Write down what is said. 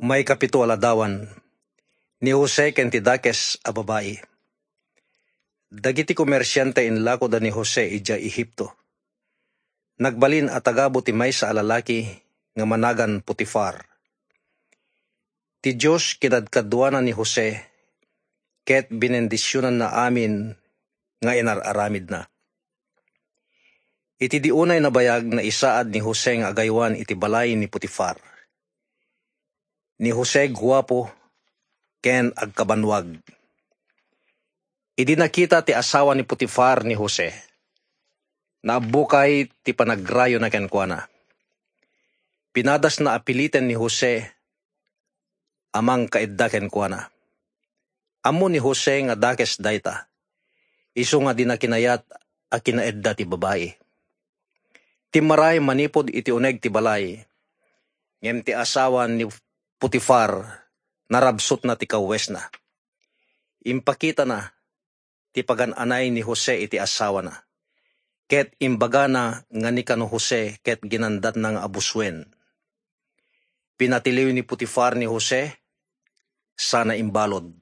May kapituala dawan, ni Jose ken ti dakes a babae. Dagiti komersyante inlako da ni Jose ija Ehipto. Nagbalin at agabo ti maysa a lalaki nga managan Potifar. Ti Diyos kinadkaduanan ni Jose, ket binendisyonan na amin nga inararamid na. Iti diunay na bayag na isaad ni Jose nga agaywan iti balay ni Potifar. Ni Jose guwapo ken agkabanwag. Idi nakita ti asawa ni Potifar ni Jose. Naabukay ti panagrayo na kenkwana. Pinadas na apiliten ni Jose amang kaedda kenkwana. Amo ni Jose nga dakes dayta. Isu nga dinakinayat a kinaedda ti babae. Ti maray manipod iti uneg ti balay. Ngem ti asawa ni Potifar narabsot na ti kawes na. Impakita na ti pagananay ni Jose iti asawa na. Ket imbaga na nga ni kano Jose ket ginandat na nga abuswen. Pinatiliw ni Potifar ni Jose sana imbalod.